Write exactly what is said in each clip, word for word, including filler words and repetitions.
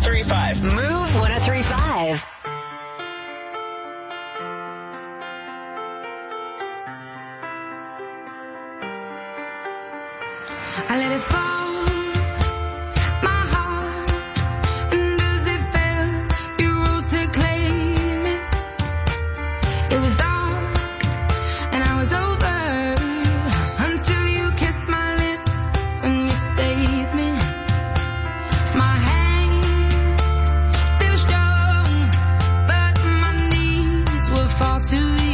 three five. Move one oh three five. I let it fall, my heart, and as it fell, you rose to claim it. It was dark, and I was over, until you kissed my lips, and you saved me. My hands, they were strong, but my knees were far too weak.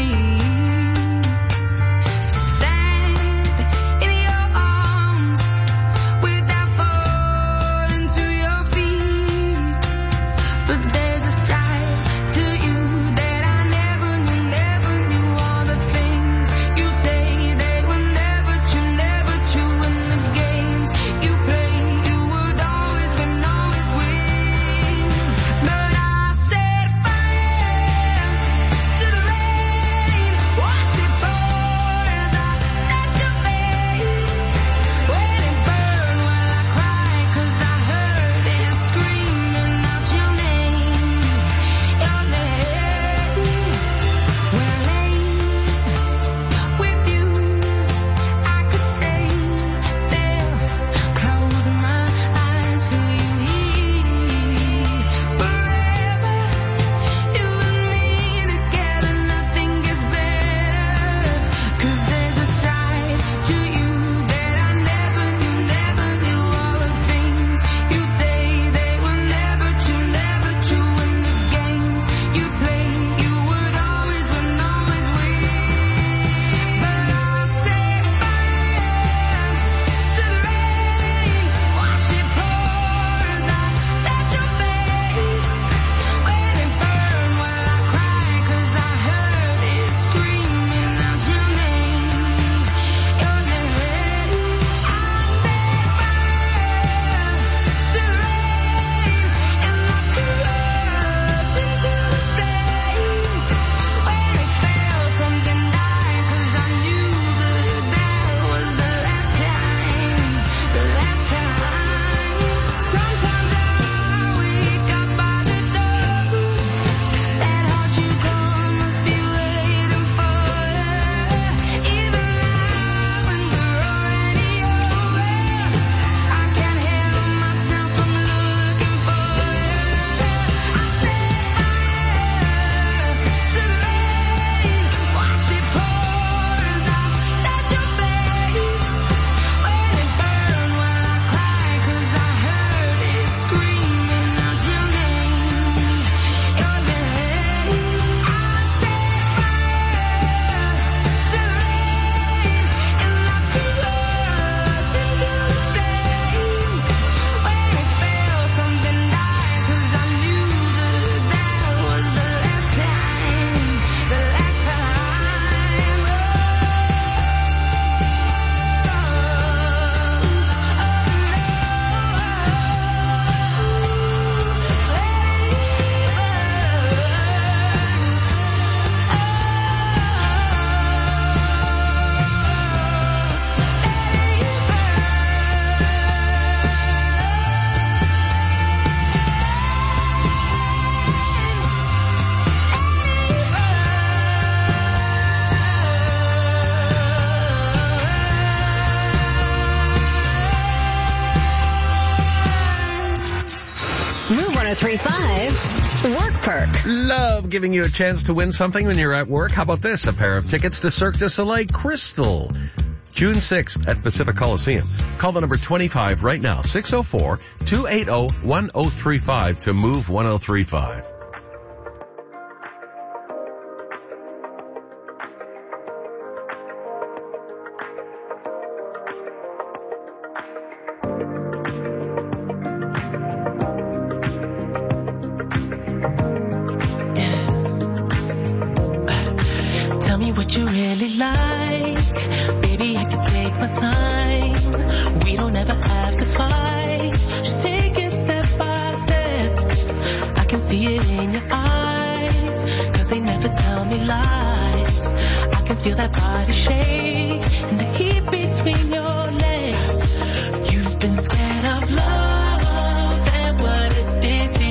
Love giving you a chance to win something when you're at work. How about this? A pair of tickets to Cirque du Soleil Crystal, June sixth at Pacific Coliseum. Call the number twenty-five right now, six oh four, two eight oh, one oh three five to move one oh three five. What you really like, baby, I can take my time. We don't ever have to fight, just take it step by step. I can see it in your eyes, cause they never tell me lies. I can feel that body shake and the heat between your legs. You've been scared of love and what it did to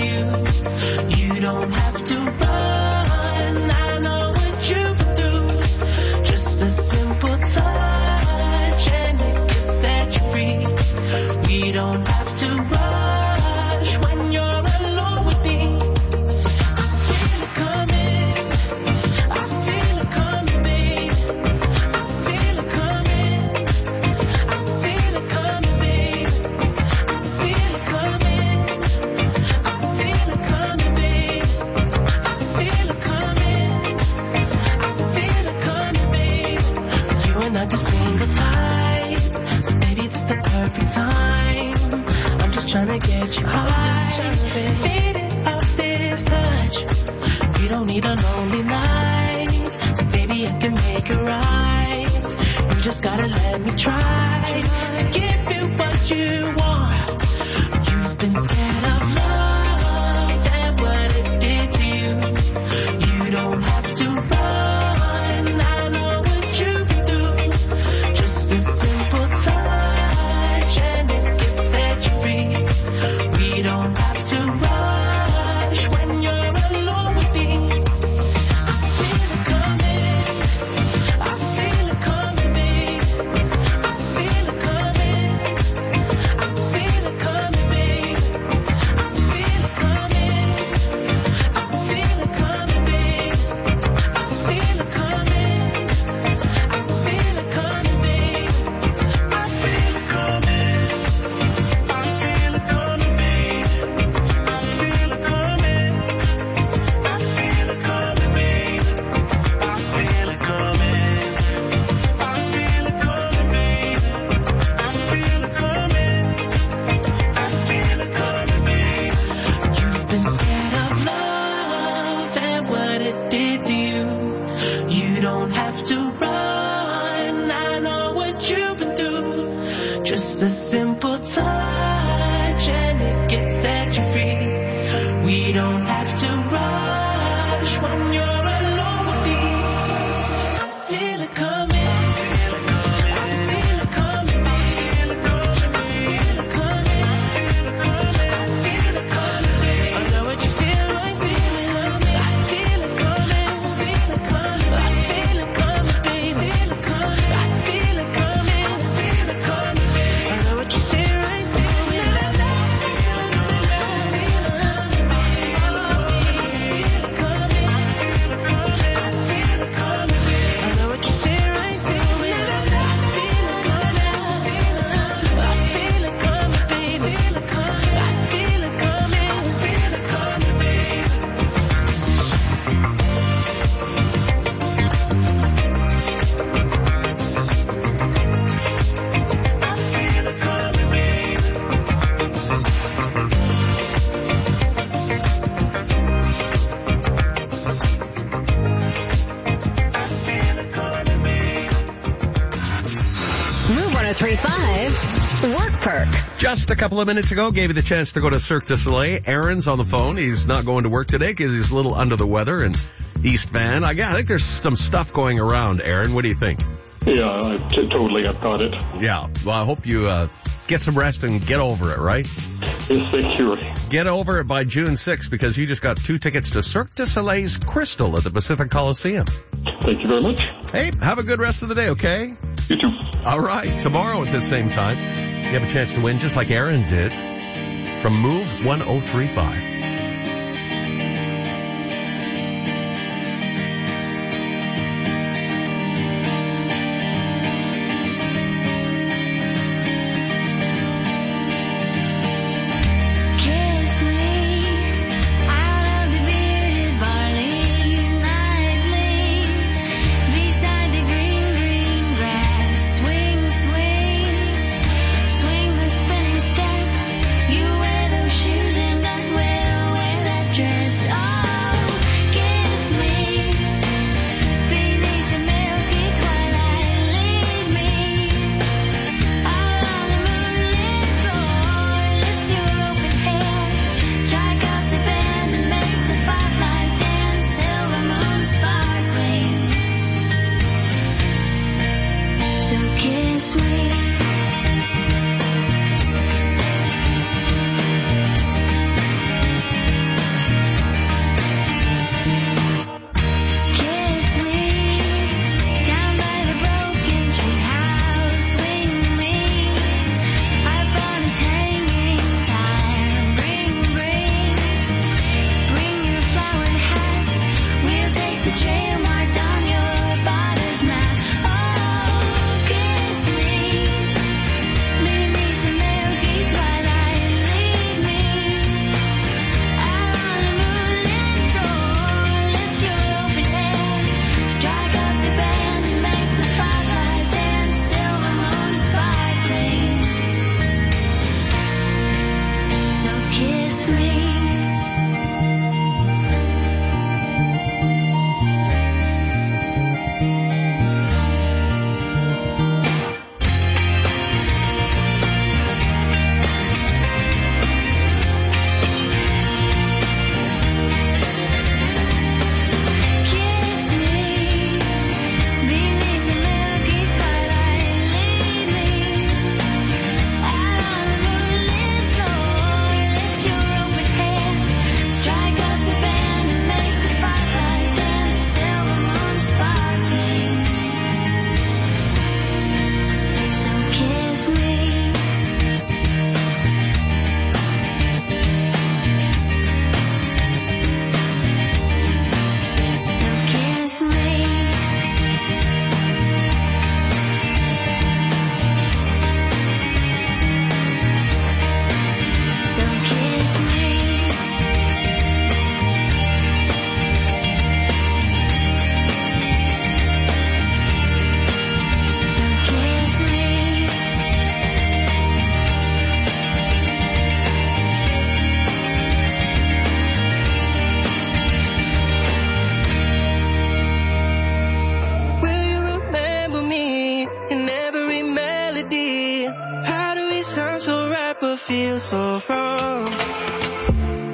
need a lonely night, so baby I can make it right. You just gotta let me try to give you what you want. You've been scared of love and what it did to you. You don't have to run, I know what you've been through. Just a simple touch and it can set you free. We don't have to rush when you're alone with me. I feel it coming, I feel it coming, babe. I feel it coming, I feel it coming, babe. I feel it coming, I feel it coming, babe. I feel it coming, I feel it coming, babe. I feel it coming, I feel it coming, babe. I feel it coming, I feel it coming, babe. I feel it coming, I feel it coming, babe. I feel it coming, I feel it coming, babe. You've been scared of love and what it did to you. You don't have to run, I know what you've been through. Just a simple touch and it can set you free. We don't have to rush when you're alone with me. I feel it coming, I feel it coming, babe. I feel it coming, I feel it coming, babe. I know what you feel like, babe. I feel it coming, I feel it coming, I feel it coming, babe. I feel it coming, I feel it coming, babe. I know what you feel right, babe. I feel it coming, I feel it coming, babe. I know what you feel right, babe. I feel it coming, I feel it coming, I feel it coming, babe. I feel it coming, I feel it coming, babe. I feel it coming, babe. I feel it coming, babe. Move one oh three point five. Work Perk. Just a couple of minutes ago, gave you the chance to go to Cirque du Soleil. Aaron's on the phone. He's not going to work today because he's a little under the weather in East Van. I, I think there's some stuff going around, Aaron. What do you think? Yeah, I t- totally I've got it. Yeah. Well, I hope you uh, get some rest and get over it, right? Yes, thank you. Get over it by June sixth because you just got two tickets to Cirque du Soleil's Crystal at the Pacific Coliseum. Thank you very much. Hey, have a good rest of the day, okay? You too. All right. Tomorrow at the same time, you have a chance to win just like Aaron did from Move one oh three point five. Kiss me out of the bearded barley, lively beside the green, green grass. Swing, swing, swing the spinning step. You wear those shoes and that well.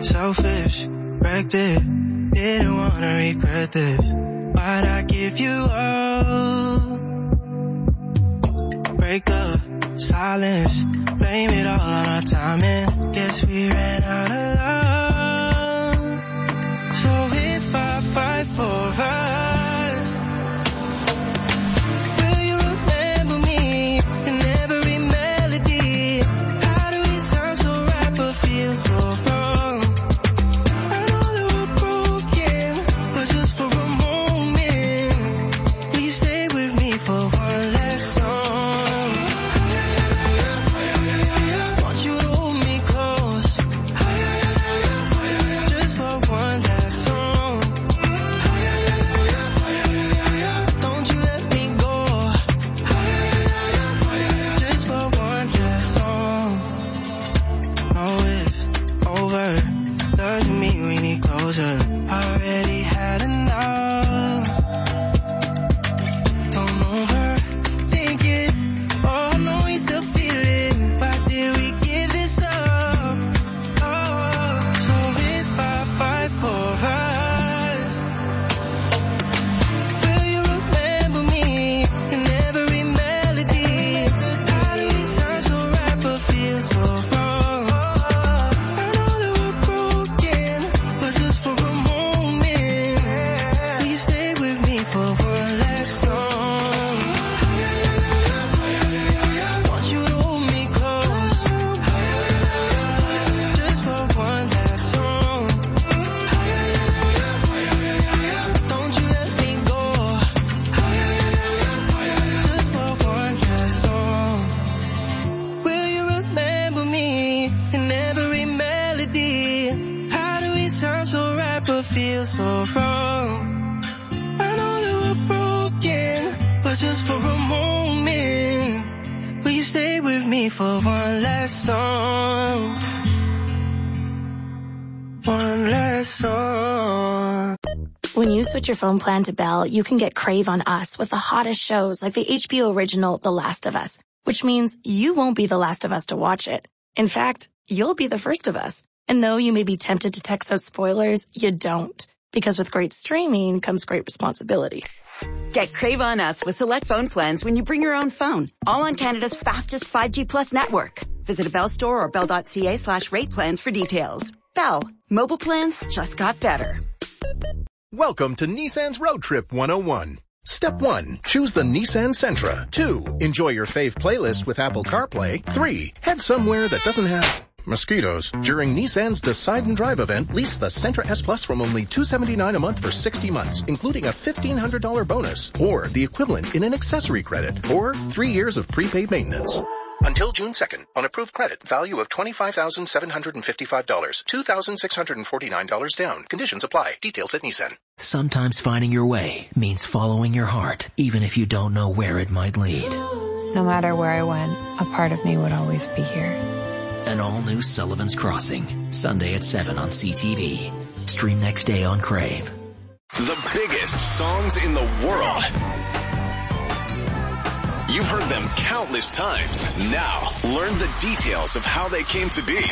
selfish, wrecked it, didn't wanna regret this. Why'd I give you up? Break up, silence, blame it all on our timing. Guess we ran out of love. So if I fight for us, will you remember me in every melody? How do we sound so right but feel so wrong? I know that we're broken, but just for a moment, will you stay with me for one last song? Want you to hold me close, just for one last song. Don't you let me go, just for one last song. No, it's over, doesn't mean we need closure. Already had enough. Don't overthink it. Oh, I know we still feel it. Why did we give this up? Oh, so if I fight for us, will you remember me in every melody? How do we sound so right but feel so wrong? I know that we're broken, but just for a moment, will you stay with me for one last song? Want you to hold me close, just for one last song. Don't you let me go, just for one last song. Will you remember me in every melody? How do we sound so right but feel so wrong? I know that we're broken, but just for a moment, will you stay with me for one last song? One last song. When you switch your phone plan to Bell, you can get Crave on Us with the hottest shows like the H B O original The Last of Us, which means you won't be the last of us to watch it. In fact, you'll be the first of us. And though you may be tempted to text out spoilers, you don't. Because with great streaming comes great responsibility. Get Crave on Us with select phone plans when you bring your own phone. All on Canada's fastest five G plus network. Visit a Bell store or bell.ca slash rate plans for details. Bell. Mobile plans just got better. Welcome to Nissan's Road Trip one oh one. Step one, choose the Nissan Sentra. Two, enjoy your fave playlist with Apple CarPlay. Three, head somewhere that doesn't have mosquitoes. During Nissan's Decide and Drive event, lease the Sentra S Plus from only two hundred seventy-nine dollars a month for sixty months, including a fifteen hundred dollars bonus, or the equivalent in an accessory credit, or three years of prepaid maintenance. Until June second, on approved credit, value of twenty-five thousand seven hundred fifty-five dollars, two thousand six hundred forty-nine dollars down. Conditions apply. Details at Nissan. Sometimes finding your way means following your heart, even if you don't know where it might lead. No matter where I went, a part of me would always be here. An all-new Sullivan's Crossing, Sunday at seven on C T V. Stream next day on Crave. The biggest songs in the world. You've heard them countless times. Now, learn the details of how they came to be.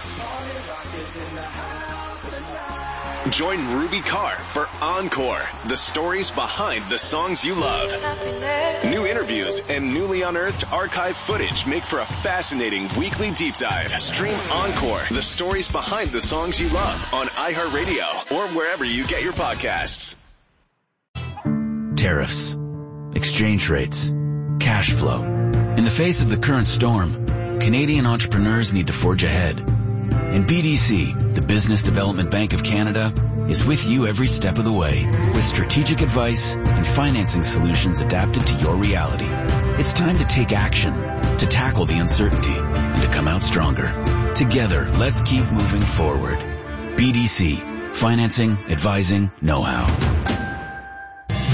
Join Ruby Carr for Encore, the stories behind the songs you love. New interviews and newly unearthed archive footage make for a fascinating weekly deep dive. Stream Encore, the stories behind the songs you love on iHeartRadio or wherever you get your podcasts. Tariffs, exchange rates, cash flow. In the face of the current storm, Canadian entrepreneurs need to forge ahead. And B D C, the Business Development Bank of Canada, is with you every step of the way with strategic advice and financing solutions adapted to your reality. It's time to take action, to tackle the uncertainty, and to come out stronger. Together, let's keep moving forward. B D C, financing, advising, know-how.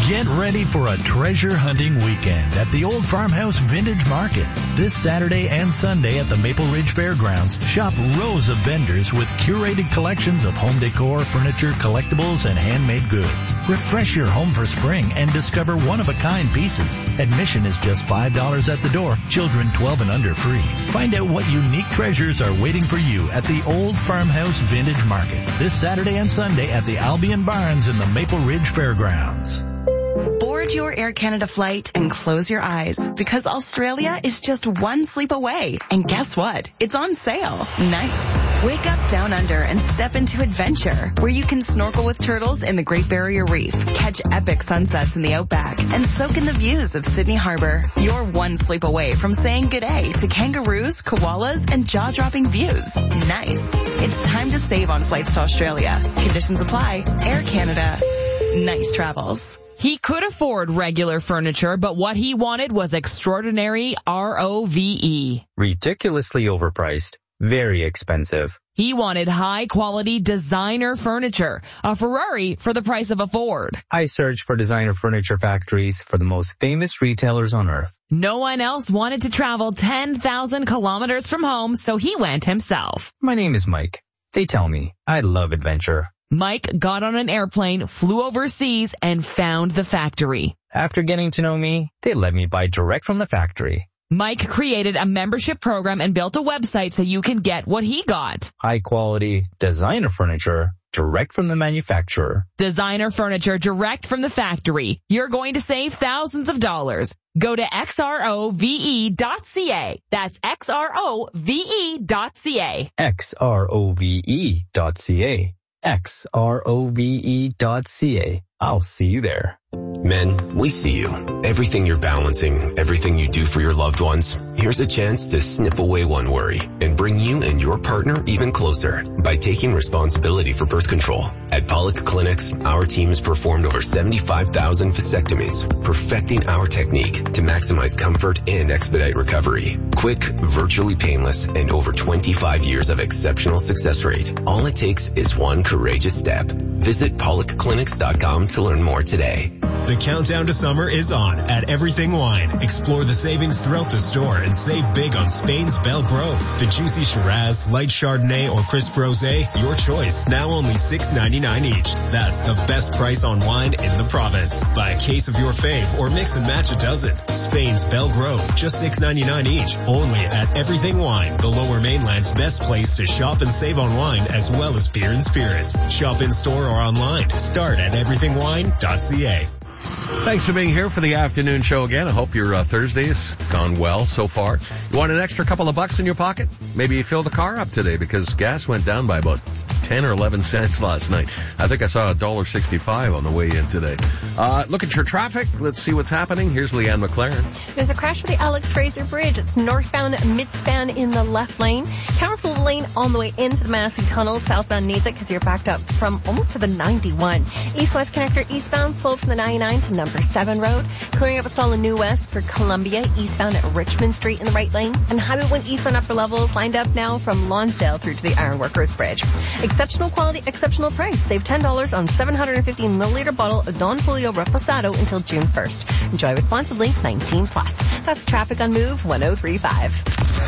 Get ready for a treasure hunting weekend at the Old Farmhouse Vintage Market. This Saturday and Sunday at the Maple Ridge Fairgrounds, shop rows of vendors with curated collections of home decor, furniture, collectibles, and handmade goods. Refresh your home for spring and discover one-of-a-kind pieces. Admission is just five dollars at the door. Children twelve and under free. Find out what unique treasures are waiting for you at the Old Farmhouse Vintage Market. This Saturday and Sunday at the Albion Barns in the Maple Ridge Fairgrounds. Board your Air Canada flight and close your eyes because Australia is just one sleep away. And guess what? It's on sale. Nice. Wake up down under and step into adventure where you can snorkel with turtles in the Great Barrier Reef, catch epic sunsets in the Outback, and soak in the views of Sydney Harbor. You're one sleep away from saying g'day to kangaroos, koalas, and jaw-dropping views. Nice. It's time to save on flights to Australia. Conditions apply. Air Canada. Nice travels. He could afford regular furniture, but what he wanted was extraordinary R O V E. Ridiculously overpriced. Very expensive. He wanted high-quality designer furniture, a Ferrari for the price of a Ford. I searched for designer furniture factories for the most famous retailers on earth. No one else wanted to travel ten thousand kilometers from home, so he went himself. My name is Mike. They tell me I love adventure. Mike got on an airplane, flew overseas, and found the factory. After getting to know me, they let me buy direct from the factory. Mike created a membership program and built a website so you can get what he got. High quality designer furniture direct from the manufacturer. Designer furniture direct from the factory. You're going to save thousands of dollars. Go to X R O V E dot C A. That's X R O V E dot C A. X R O V E dot C A. X R O V E dot C A. I'll see you there. Men, we see you. Everything you're balancing, everything you do for your loved ones. Here's a chance to snip away one worry and bring you and your partner even closer by taking responsibility for birth control. At Pollock Clinics, our team has performed over seventy-five thousand vasectomies, perfecting our technique to maximize comfort and expedite recovery. Quick, virtually painless, and over twenty-five years of exceptional success rate. All it takes is one courageous step. Visit pollock clinics dot com to learn more today. The countdown to summer is on at Everything Wine. Explore the savings throughout the store and save big on Spain's Belle Grove. The juicy Shiraz, light Chardonnay, or crisp Rosé, your choice. Now only six ninety-nine each. That's the best price on wine in the province. Buy a case of your fave or mix and match a dozen. Spain's Belle Grove, just six ninety-nine each. Only at Everything Wine, the Lower Mainland's best place to shop and save on wine as well as beer and spirits. Shop in store or online. Start at everything wine dot C A. Thanks for being here for the afternoon show again. I hope your uh, Thursday has gone well so far. You want an extra couple of bucks in your pocket? Maybe you fill the car up today because gas went down by about ten or eleven cents last night. I think I saw one dollar sixty-five on the way in today. Uh, look at your traffic. Let's see what's happening. Here's Leanne McLaren. There's a crash with the Alex Fraser Bridge. It's northbound midspan in the left lane. Counterflow lane on the way into the Massey Tunnel. Southbound needs it because you're backed up from almost to the ninety-one. East-west connector eastbound slow from the ninety-nine to number seven road. Clearing up a stall in New West for Columbia eastbound at Richmond Street in the right lane. And Highway one eastbound upper levels lined up now from Lonsdale through to the Ironworkers Bridge. Exceptional quality, exceptional price. Save ten dollars on seven hundred fifty milliliter bottle of Don Julio Reposado until June first. Enjoy responsibly, nineteen plus. That's traffic on Move one oh three point five.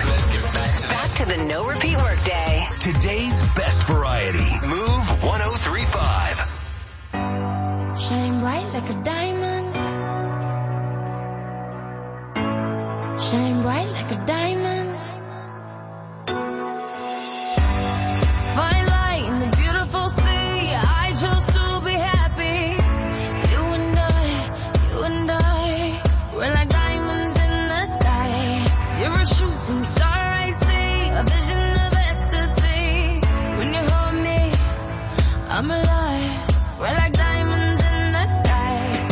Back to the no repeat workday. Today's best variety. Move one oh three point five. Shine bright like a diamond. Shine bright like a diamond. Fine light in the beautiful sea. I chose to be happy. You and I, you and I, we're like diamonds in the sky. You're a shooting star, I see, a vision of ecstasy. When you hold me, I'm alive. We're like diamonds in the sky.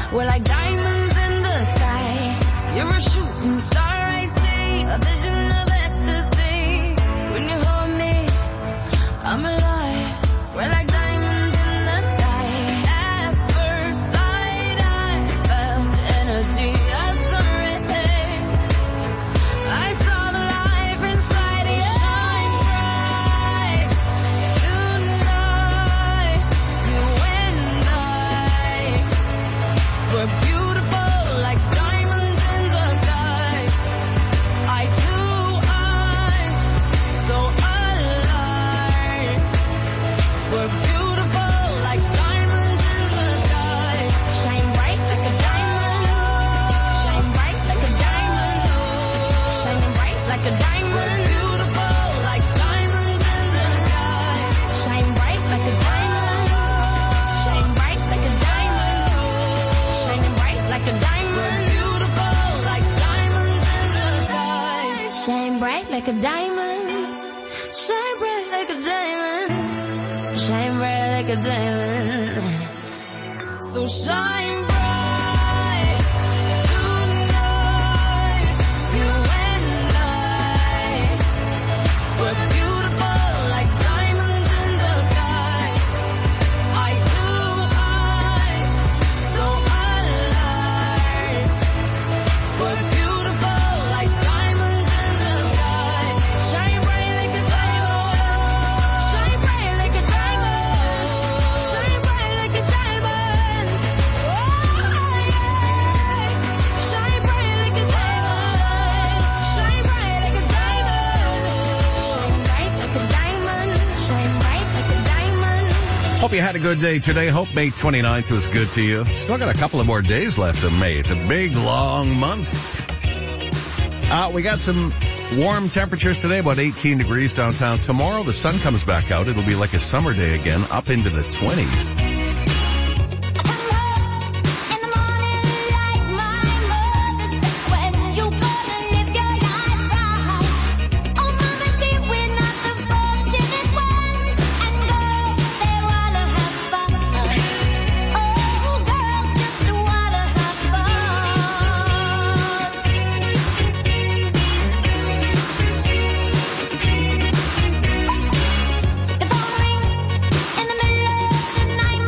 We're like diamonds in the sky. You're a shooting star, I see. A vision of ecstasy. When you hold me, I'm alive. We're like diamonds in the sky. At first sight, I felt the energy of sunrise. I saw the life inside you. Shine bright tonight. You and I, we're beautiful like diamonds in the sky. I too, I'm so alive. We're beautiful like diamonds in the sky. Shine bright like a diamond. Shine bright like a diamond. Shining bright like a diamond. We're beautiful like diamonds in the sky. Shine bright like a diamond. Shine bright like a diamond. Shining bright like a diamond. We're beautiful like diamonds in the sky. Shine bright like a diamond. Shine bright like a diamond. Shine bright like a diamond. So shine bright tonight. You and I, we're beautiful like diamonds in the sky. I too, I'm so alive. We're beautiful like diamonds in the sky. Shine bright like a diamond. Shine bright like a diamond. Shine bright like a diamond. Oh, yeah. Shine bright like a diamond. Shine bright like a diamond. Shine bright like a diamond. Shine bright like a diamond. Hope you had a good day today. Hope May twenty-ninth was good to you. Still got a couple of more days left of May. It's a big, long month. Uh, we got some warm temperatures today, about eighteen degrees downtown. Tomorrow, the sun comes back out. It'll be like a summer day again, up into the twenties. In the middle of the night.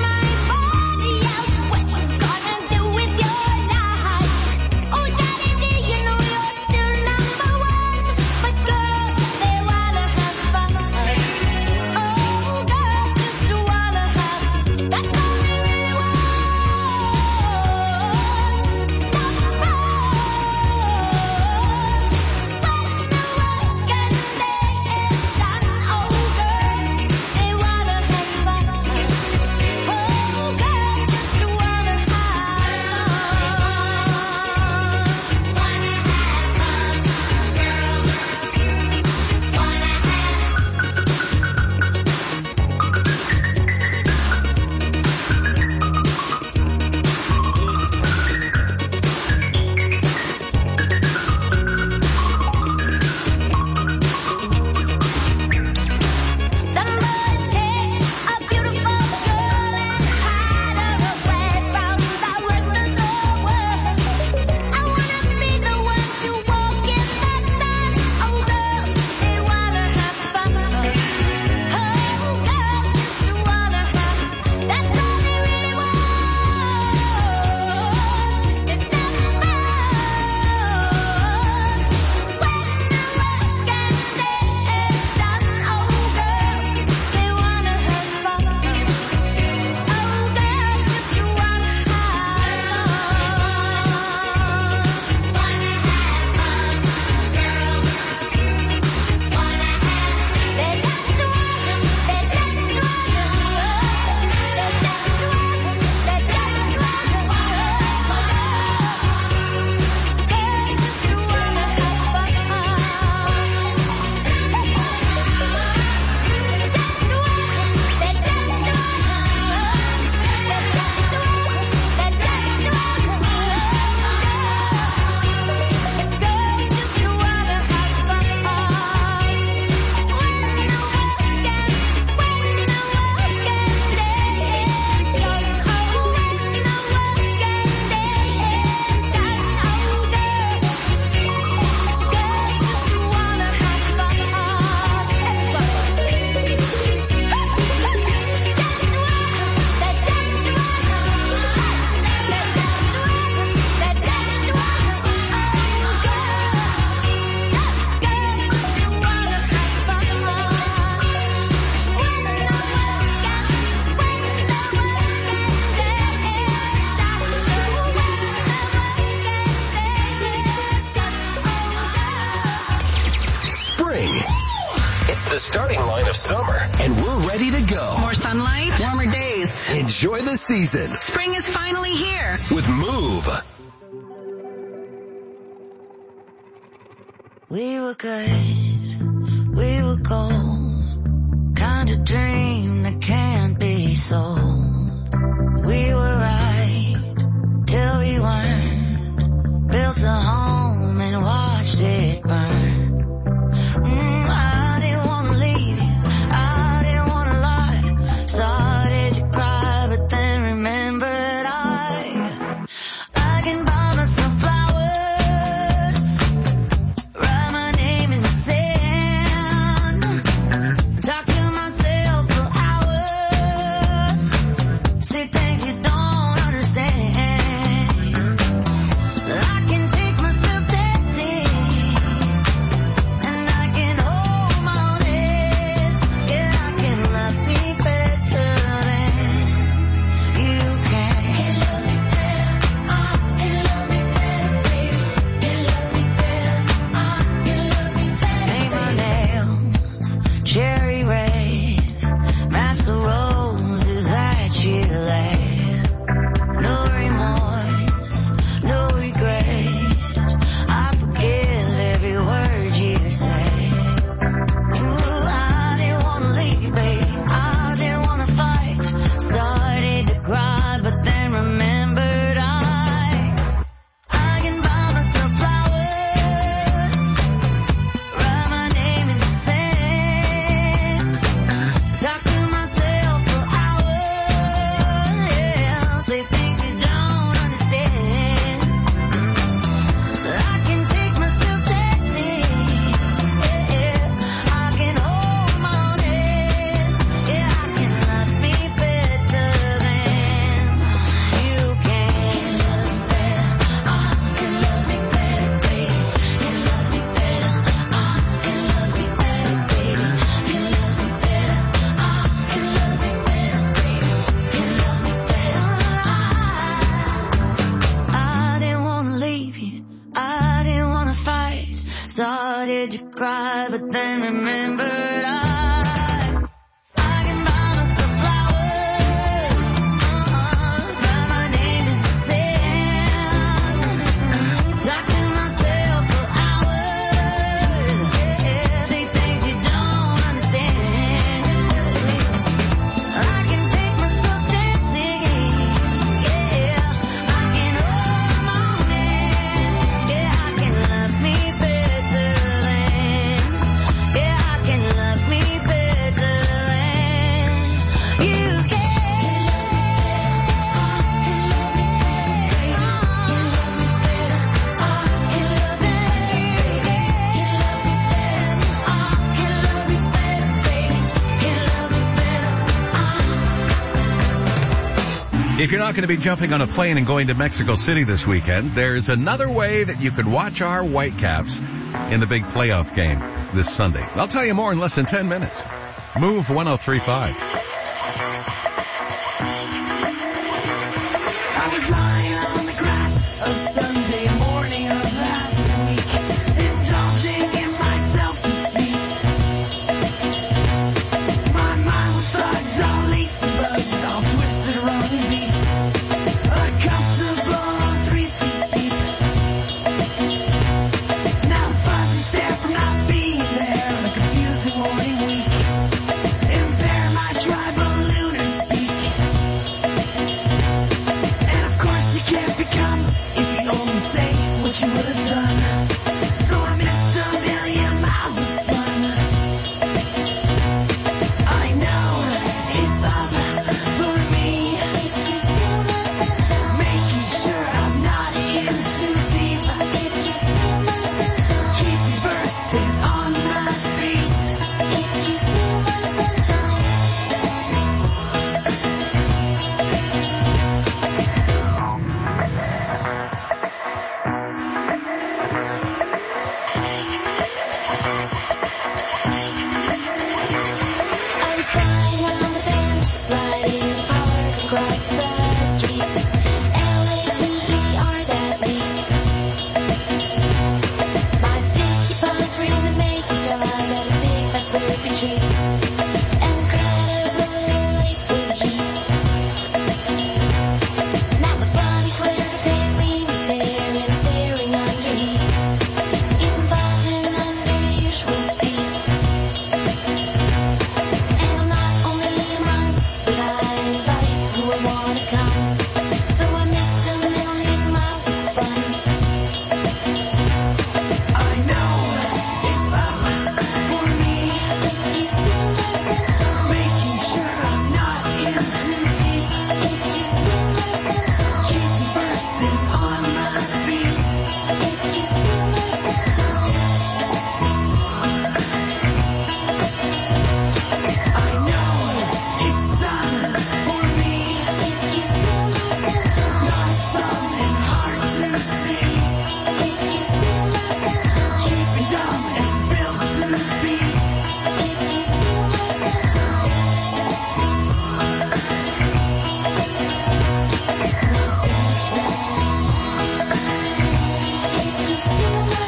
the starting line of summer, and we're ready to go. More sunlight, warmer days. Enjoy the season Spring is finally here. with Move. We were good, we were gold, kind of dream that can't be sold. We were right, till we weren't, built a home and watched it burn. Mm, I didn't want to leave you, I didn't want to lie, started to cry but then remembered I, I can buy myself flowers. Started to cry, but then remembered I, I can buy myself flowers, uh-uh, write my name in the sand, talk to myself for hours, yeah, say things you don't understand. I can take myself dancing, yeah, I can hold my hand, yeah, I can love me better. If you're not going to be jumping on a plane and going to Mexico City this weekend, there's another way that you could watch our Whitecaps in the big playoff game this Sunday. I'll tell you more in less than ten minutes. Move one oh three point five. I was lying on the grass a Sunday morning of last week, indulging in my self-defeat. My mind was bugged, all laced and bugs, all twisted around the beat. Uncomfortable, three feet deep. Now I'm fuzzy stare from not being there, a confusing morning week. Impair my drive.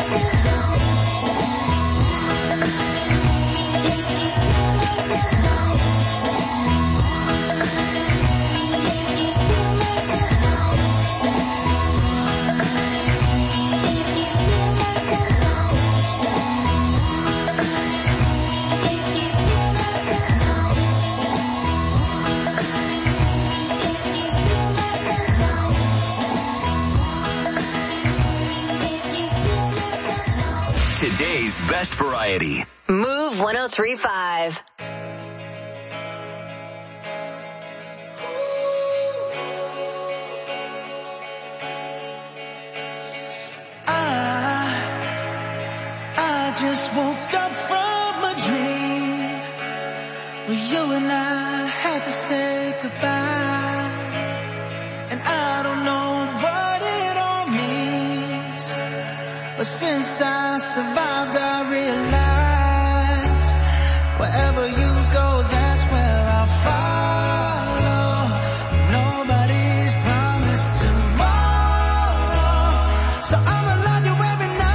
Today's best variety. Move one oh three point five. I just woke up from a dream where you and I had to say goodbye, and I don't know what it all means, but since I survived I realized wherever you go, that's where I'll follow. Nobody's promised tomorrow, so I'ma love you every night.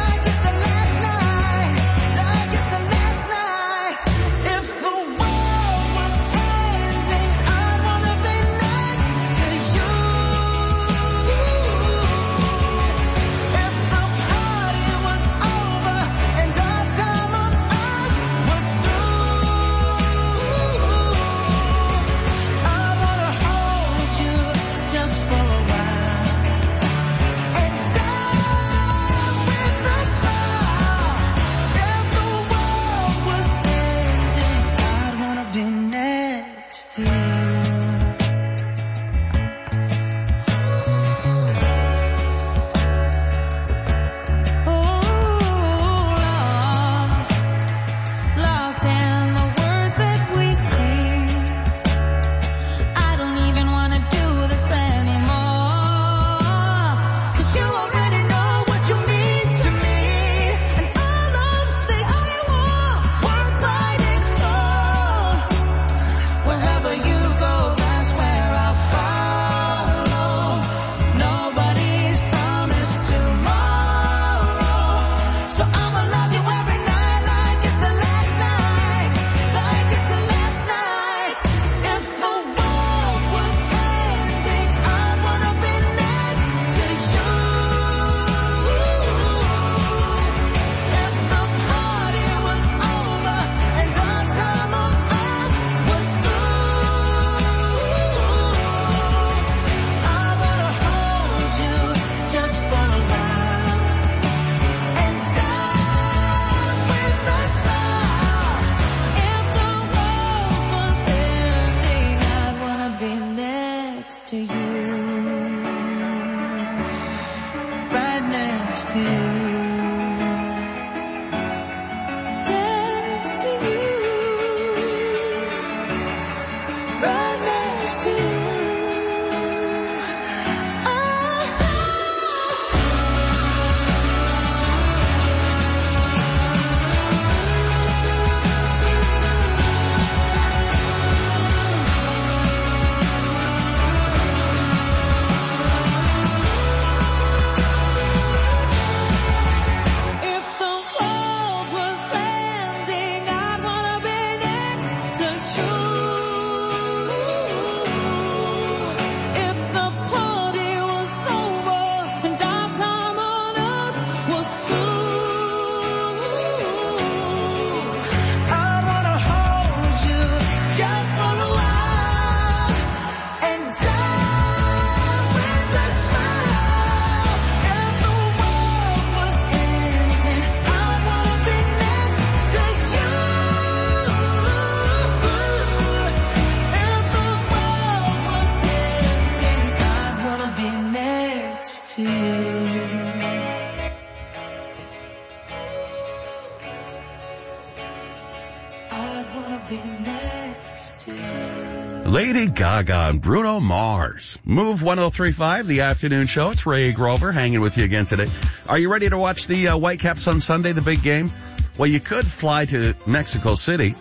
Lady Gaga and Bruno Mars. Move one oh three point five, the afternoon show. It's Ray Grover hanging with you again today. Are you ready to watch the uh, Whitecaps on Sunday, the big game? Well, you could fly to Mexico City,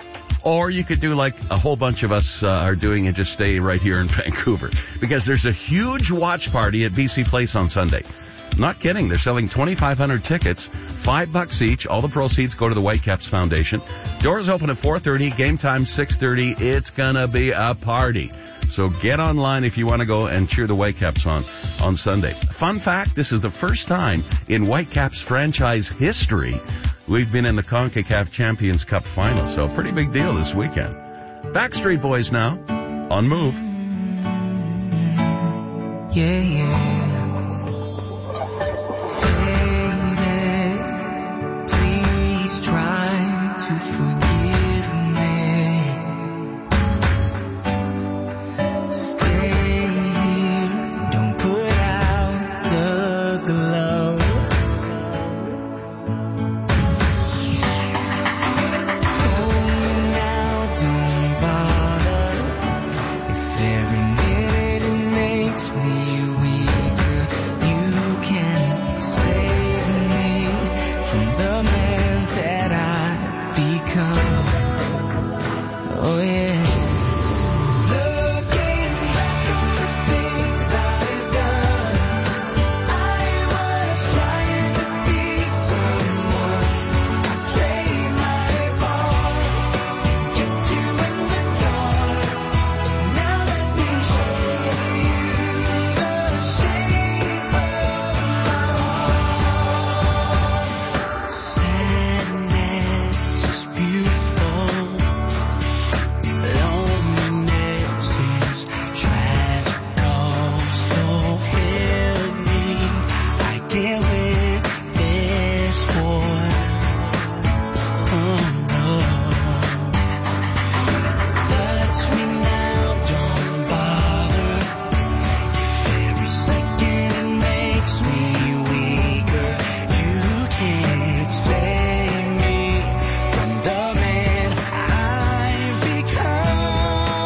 or you could do like a whole bunch of us uh, are doing and just stay right here in Vancouver, because there's a huge watch party at B C Place on Sunday. Not kidding. They're selling twenty-five hundred tickets, five bucks each. All the proceeds go to the Whitecaps Foundation. Doors open at four thirty, game time six thirty. It's gonna be a party. So get online if you want to go and cheer the Whitecaps on on Sunday. Fun fact, this is the first time in Whitecaps franchise history we've been in the CONCACAF Champions Cup final. So pretty big deal this weekend. Backstreet Boys now on Move. Yeah, yeah. Try to forgive me. Stay here, don't put out the glow. Hold me now, don't bother. If every minute it makes me weaker, you can save me from the man that I become. Oh yeah. Looking back on the things I've done, I was trying to be someone. I played my part, kept you in the dark. Now let me show you the shape of my heart. Sadness is beautiful. Loneliness is tragical. So help me, I can't win this war. Oh no. Touch me now, don't bother. Every second it makes me weaker. You can't save me from the man I've become.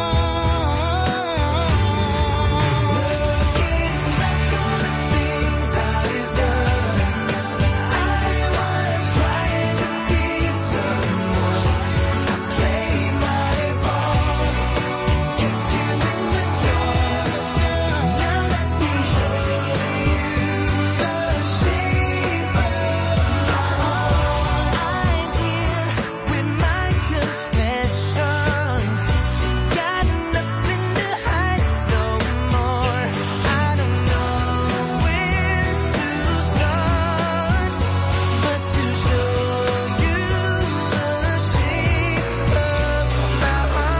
Looking back on the things I've done, I was trying to be someone. I played my part, kept you in the dark. Now let me show you the shape of my heart. I'm here with my confession. Got nothing to hide no more. I don't know where to start, but to show you the shape of my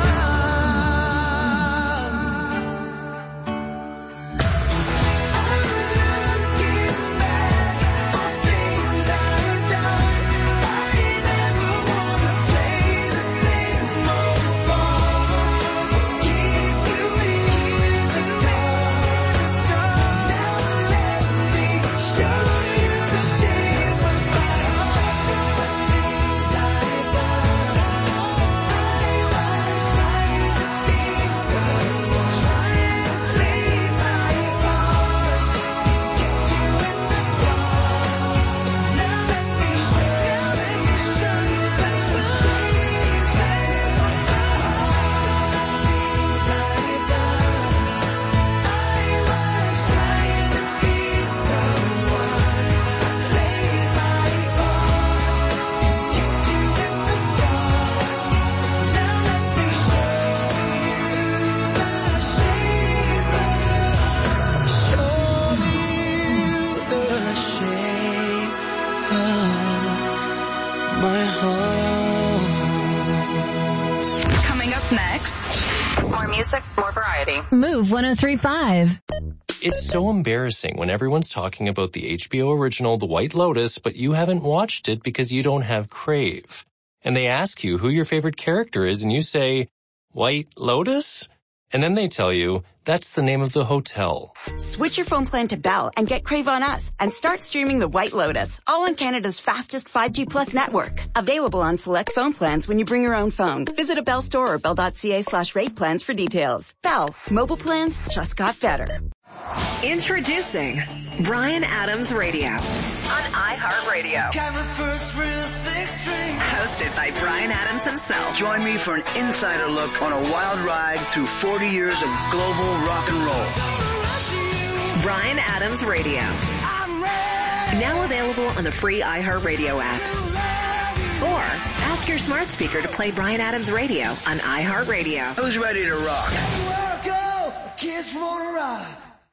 heart. Looking back on things I've done, I never wanna play the same old ball. Keep you in the dark. Now let me show you the shape of my heart. Things I've done, I was trying to be someone. Trying to please my heart. Kept you in the dark. Now let me show you, let me show you the shape of my heart. Things I've done, I was trying to be someone. Played my part, kept you in the dark. Now let me show you the shape of, show you the shape of my heart. Coming up next, more music, more variety. Move one oh three point five. It's so embarrassing when everyone's talking about the H B O original The White Lotus, but you haven't watched it because you don't have Crave. And they ask you who your favorite character is, and you say, White Lotus? And then they tell you, that's the name of the hotel. Switch your phone plan to Bell and get Crave on Us and start streaming The White Lotus, all on Canada's fastest five G plus network. Available on select phone plans when you bring your own phone. Visit a Bell store or bell.ca slash rate plans for details. Bell, mobile plans just got better. Introducing Bryan Adams Radio on iHeartRadio. Hosted by Bryan Adams himself. Join me for an insider look on a wild ride through forty years of global rock and roll. Bryan Adams Radio. I'm ready. Now available on the free iHeartRadio app. Or ask your smart speaker to play Bryan Adams Radio on iHeartRadio. Who's ready to rock? Kids wanna rock.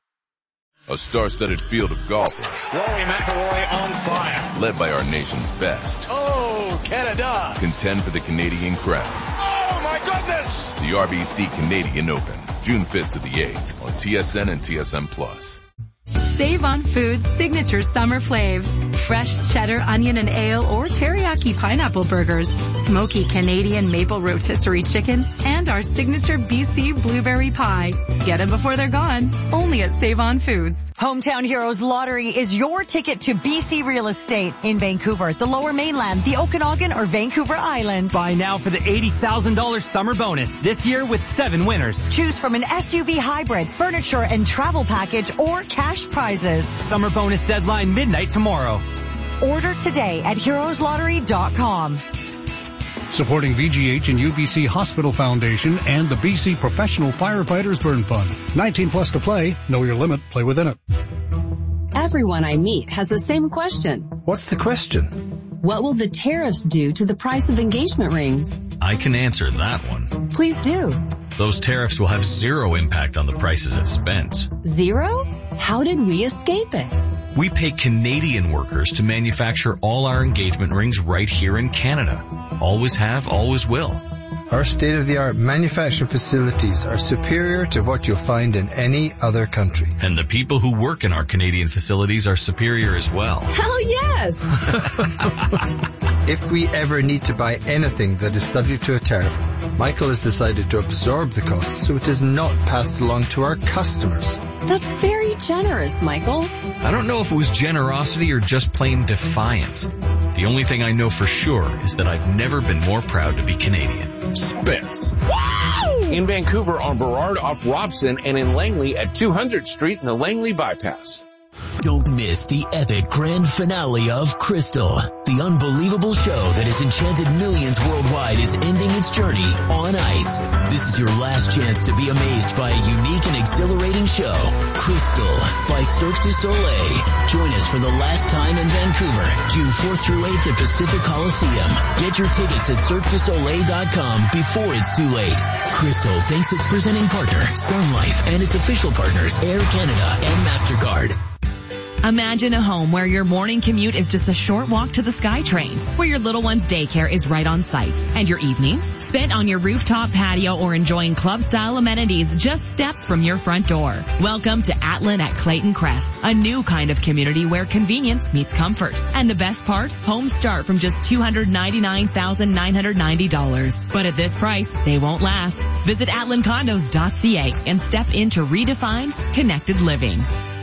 A star-studded field of golfers. Rory McIlroy on fire. Led by our nation's best. Oh, Canada. Contend for the Canadian crown. Oh, my goodness. The R B C Canadian Open, June fifth to the eighth on T S N and T S N Plus. Save on Foods signature summer flaves. Fresh cheddar, onion, and ale or teriyaki pineapple burgers. Smoky Canadian maple rotisserie chicken. And our signature B C blueberry pie. Get them before they're gone. Only at Save on Foods. Hometown Heroes Lottery is your ticket to B C real estate in Vancouver, the Lower Mainland, the Okanagan, or Vancouver Island. Buy now for the eighty thousand dollars summer bonus this year with seven winners. Choose from an S U V hybrid, furniture and travel package, or cash prizes. Summer bonus deadline midnight tomorrow. Order today at heroes lottery dot com. Supporting V G H and U B C Hospital Foundation and the B C Professional Firefighters Burn Fund. nineteen plus to play. Know your limit. Play within it. Everyone I meet has the same question. What's the question? What will the tariffs do to the price of engagement rings? I can answer that one. Please do. Those tariffs will have zero impact on the prices at Spence. Zero? How did we escape it? We pay Canadian workers to manufacture all our engagement rings right here in Canada. Always have, always will. Our state-of-the-art manufacturing facilities are superior to what you'll find in any other country. And the people who work in our Canadian facilities are superior as well. Hell yes! If we ever need to buy anything that is subject to a tariff, Michael has decided to absorb the cost so it is not passed along to our customers. That's very generous, Michael. I don't know if it was generosity or just plain defiance. The only thing I know for sure is that I've never been more proud to be Canadian. Spence. Wow! In Vancouver on Burrard off Robson and in Langley at two hundredth Street in the Langley Bypass. Don't miss the epic grand finale of Crystal. The unbelievable show that has enchanted millions worldwide is ending its journey on ice. This is your last chance to be amazed by a unique and exhilarating show. Crystal by Cirque du Soleil. Join us for the last time in Vancouver, June fourth through eighth at Pacific Coliseum. Get your tickets at cirque du soleil dot com before it's too late. Crystal thanks its presenting partner, Sun Life, and its official partners, Air Canada and MasterCard. Imagine a home where your morning commute is just a short walk to the SkyTrain, where your little one's daycare is right on site, and your evenings spent on your rooftop patio or enjoying club-style amenities just steps from your front door. Welcome to Atlin at Clayton Crest, a new kind of community where convenience meets comfort. And the best part, homes start from just two hundred ninety-nine thousand nine hundred ninety dollars. But at this price, they won't last. Visit atlin condos dot c a and step into redefined, connected living.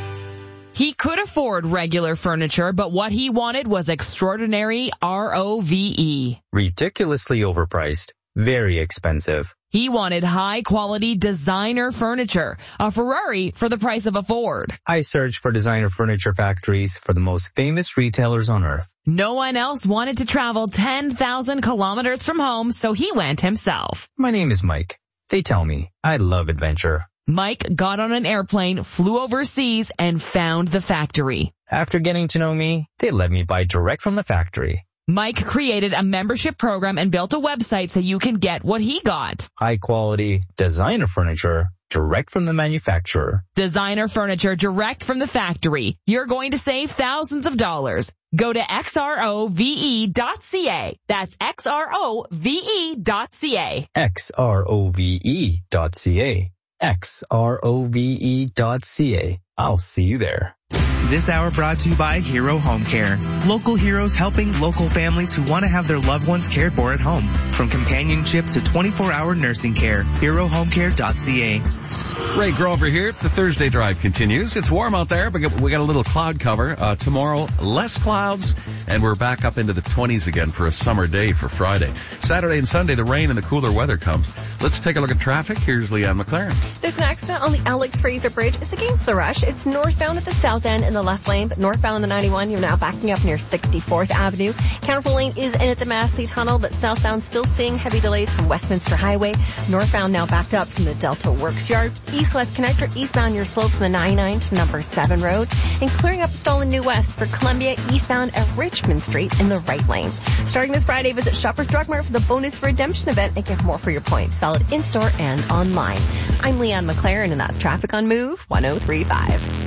He could afford regular furniture, but what he wanted was extraordinary R O V E. Ridiculously overpriced. Very expensive. He wanted high-quality designer furniture, a Ferrari for the price of a Ford. I searched for designer furniture factories for the most famous retailers on earth. No one else wanted to travel ten thousand kilometers from home, so he went himself. My name is Mike. They tell me I love adventure. Mike got on an airplane, flew overseas, and found the factory. After getting to know me, they let me buy direct from the factory. Mike created a membership program and built a website so you can get what he got. High quality designer furniture direct from the manufacturer. Designer furniture direct from the factory. You're going to save thousands of dollars. Go to x r o v e dot c a. That's x r o v e dot c a. x r o v e dot c a. x r o v e dot c a. I'll see you there. This hour brought to you by Hero Home Care. Local heroes helping local families who want to have their loved ones cared for at home. From companionship to twenty-four hour nursing care. hero home care dot c a. Ray Grover here. The Thursday drive continues. It's warm out there, but we got a little cloud cover. Uh, tomorrow, less clouds, and we're back up into the twenties again for a summer day for Friday. Saturday and Sunday, the rain and the cooler weather comes. Let's take a look at traffic. Here's Leanne McLaren. There's an accident on the Alex Fraser Bridge. It's against the rush. It's northbound at the south end in the left lane, but northbound on the ninety-one, you're now backing up near sixty-fourth Avenue. Counterflow lane is in at the Massey Tunnel, but southbound still seeing heavy delays from Westminster Highway. Northbound now backed up from the Delta Works Yard. east-west connector eastbound your slope from the ninety-nine to number seven road, and clearing up a stall in New West for Columbia eastbound at Richmond Street in the right lane. Starting this Friday, visit Shoppers Drug Mart for the bonus redemption event and get more for your points. Valid in-store and online. I'm Leanne McLaren, and that's traffic on Move one oh three point five.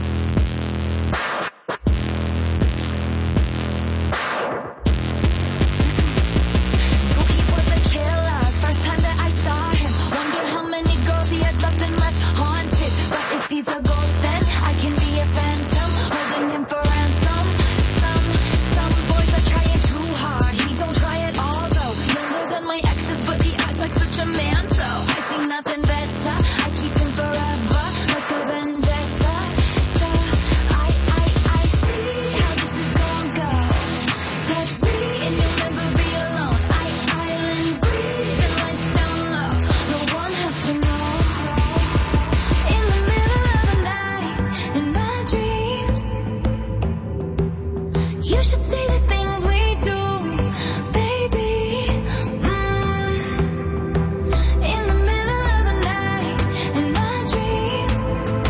He's a ghost and I can be a phantom, holding him for ransom. Some, some boys are trying too hard. He don't try at all though. Younger than my exes, but he acts like such a man. So I see nothing better. I keep him forever, like a vendetta. I, I, I see how this is gonna go. Touch me and you'll never be alone. I, island breeze and lights down low. No one has to know. You should see the things we do, baby. Mm. In the middle of the night, in my dreams.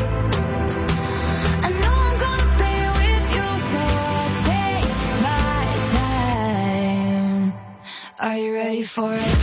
I know I'm gonna play with you, so I'll take my time. Are you ready for it?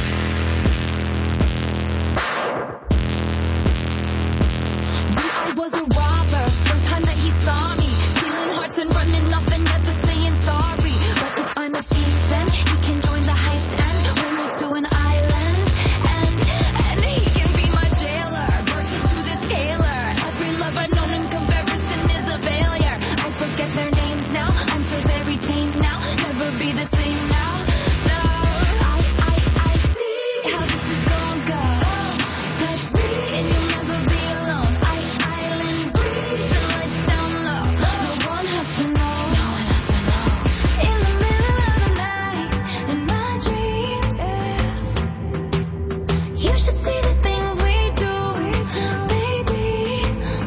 When I was a robber, first time that he saw me, stealing hearts and running off and never saying sorry. But if I'm a thief, then he can join the heist and we'll move to an island. And, and he can be my jailer, working to this tailor. Every love I've known in comparison is a failure. I forget their names now, I'm so very tame now. Never be the same now. No, I, I, I see how this is gonna go. Touch me and you'll never be alone. I, island breeze and lights down low. No one has to know. No one has to know. In the middle of the night, in my dreams, yeah. You should see the things we do, baby.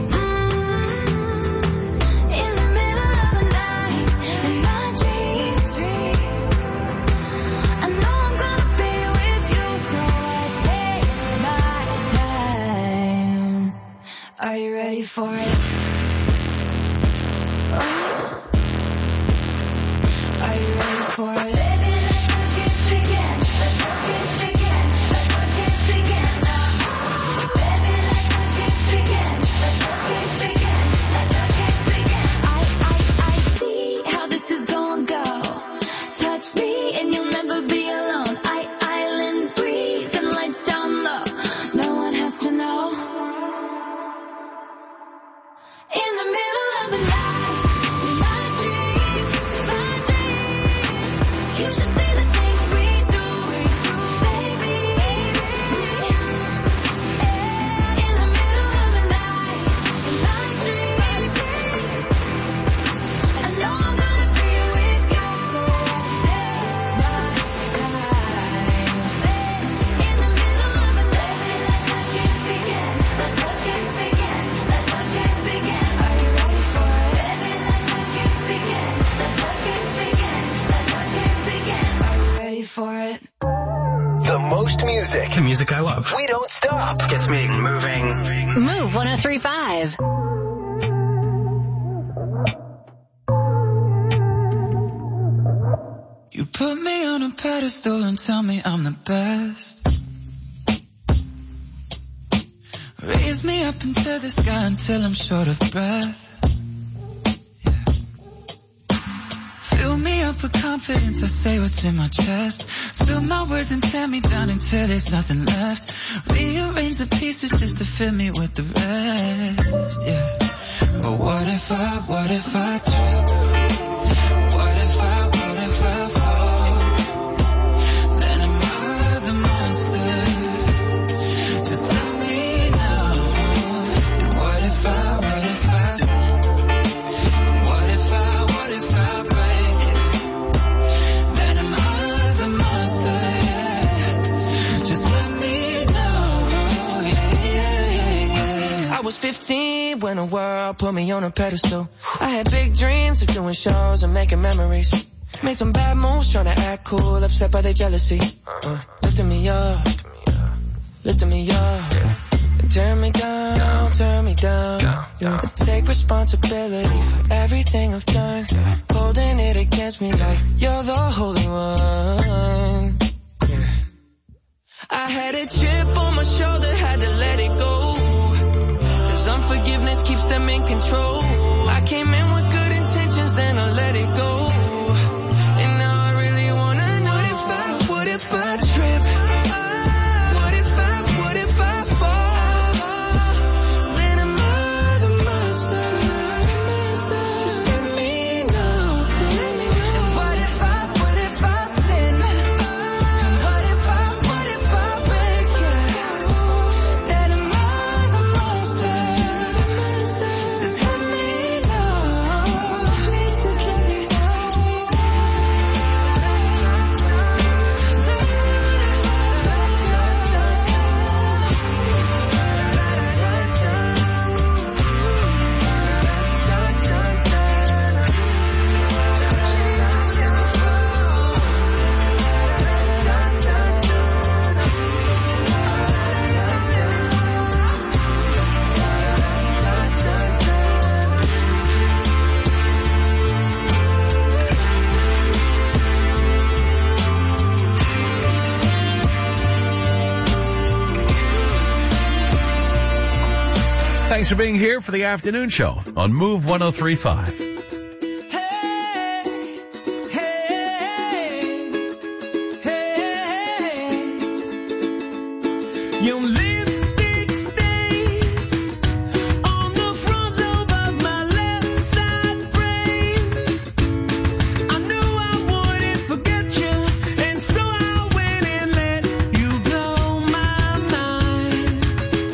Mm. In the middle of the night, in my dreams. I know I'm gonna be with you, so I take my time. Are you ready for it? Oh. Are you ready for it? Baby, let the games begin. Let the games begin. Let the games begin now. Baby, let the games begin. Let the games begin. Let the games begin. I, I, I see how this is gonna go. Touch me and you'll never be alone. I, island breeze and lights down low. No one has to know. In the middle of the night, my dreams, my dreams. You should see the things we do, baby. In the middle of the night, my dreams. I know I'm gonna be with you, so I'll take my time. In the middle of the night, let the games begin. Let the games begin. Let the games begin. Are you ready for it? Baby, let the games begin. Let the games begin. Let the games begin. Are you ready for it? The most music. The music I love. We don't stop. Gets me moving. Move one oh three point five. You put me on a pedestal and tell me I'm the best. Raise me up into the sky until I'm short of breath. Yeah. Fill me up with confidence, I say what's in my chest. Spill my words and tear me down until there's nothing left. Rearrange the pieces just to fill me with the rest. Yeah. But what if I, what if I trip? What if I, what if I fall? Then am I the monster? Just let me know. And what if I, what if I, what if I, what if I break it? Then am I the monster? Yeah. Just let me know. Yeah, yeah, yeah, yeah. I was fifteen when the world put me on a pedestal. I had big dreams of doing shows and making memories. Made some bad moves trying to act cool, upset by their jealousy. Uh, lifting me up, lifting me up. Turn me down, down, turn me down. down, down. Take responsibility for everything I've done. Yeah. Holding it against me like you're the holy one. Yeah. I had a chip on my shoulder, had to let it go. Cause unforgiveness keeps them in control. I came in with good intentions, then I let it go. And now I really wanna know, what if I, what if I trip? What if I, what if I fall? Then am I the master? Just let me know. And what if I, what if I sin? And what if I, what if I break? Yeah. Then am I the master? Just let me know. Please just let me know. Thanks for being here for the afternoon show on Move one oh three point five. Your lipstick stains on the front lobe of my left side brains. I knew I wouldn't forget you, and so I went and let you blow my mind.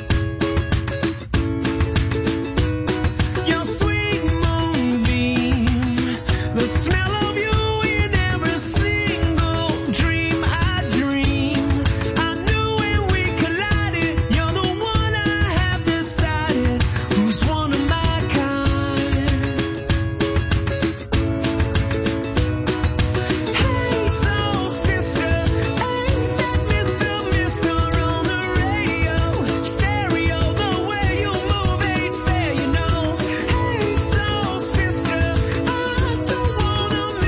Your sweet moonbeam, the smell of you in every single dream I dream. I knew when we collided, you're the one I have decided who's one of my kind. Hey, soul sister, ain't that Mister Mister on the radio? Stereo, the way you move ain't fair, you know. Hey, soul sister, I don't wanna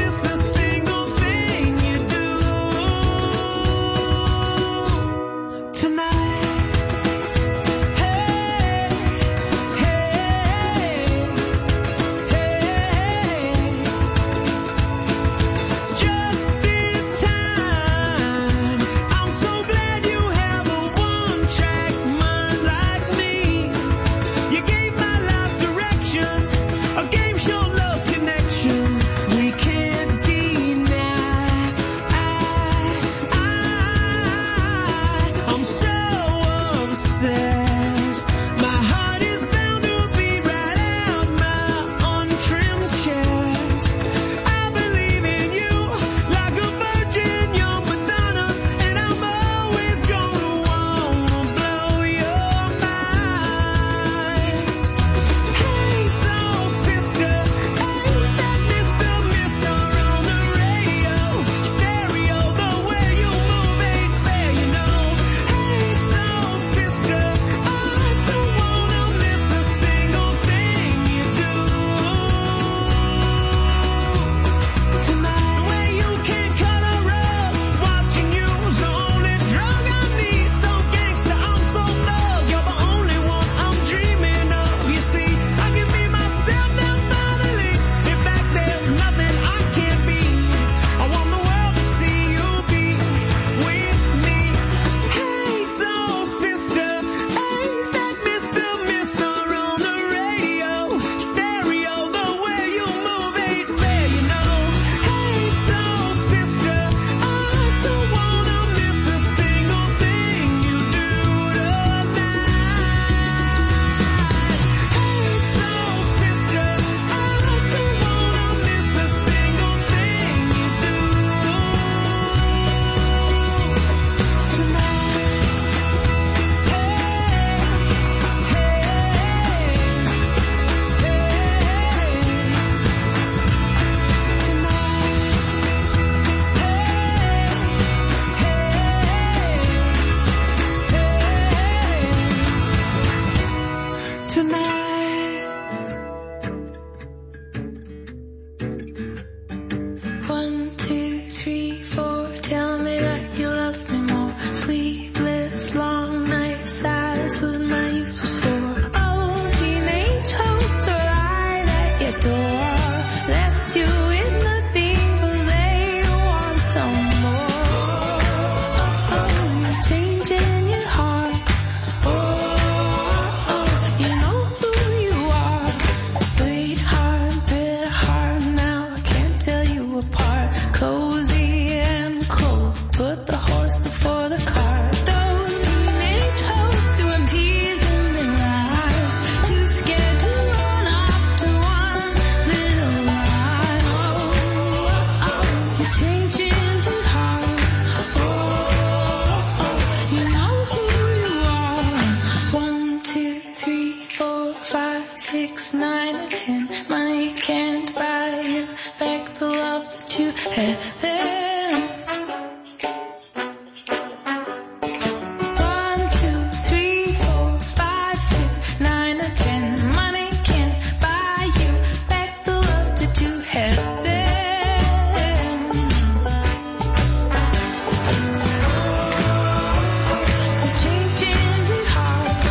head there. One, two, three, four, five, six, nine, or ten. Money can't buy you back the love that you had there. You're changing your heart.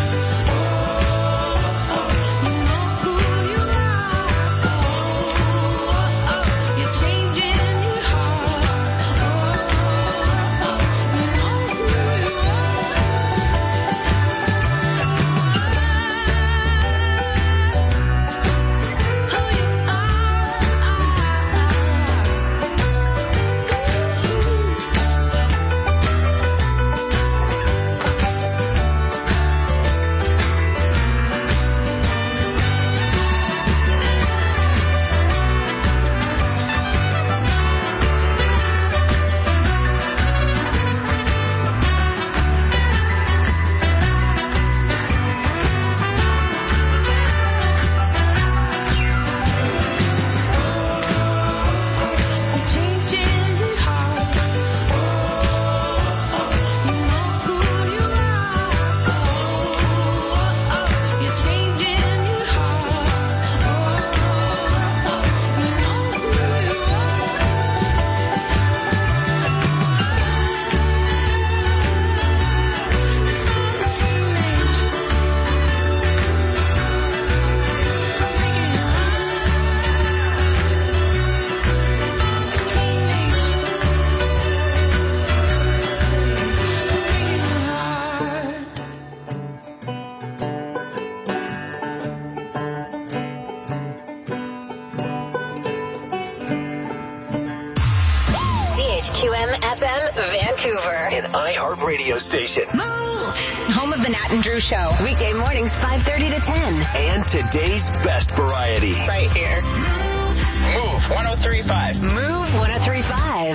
You know who you are. You're changing your heart. You know who you C H Q M F M Vancouver. An iHeart radio station. Move! Home of the Nat and Drew Show. Weekday mornings five thirty to ten. And today's best variety. Right here. Move one oh three point five. Move one oh three point five.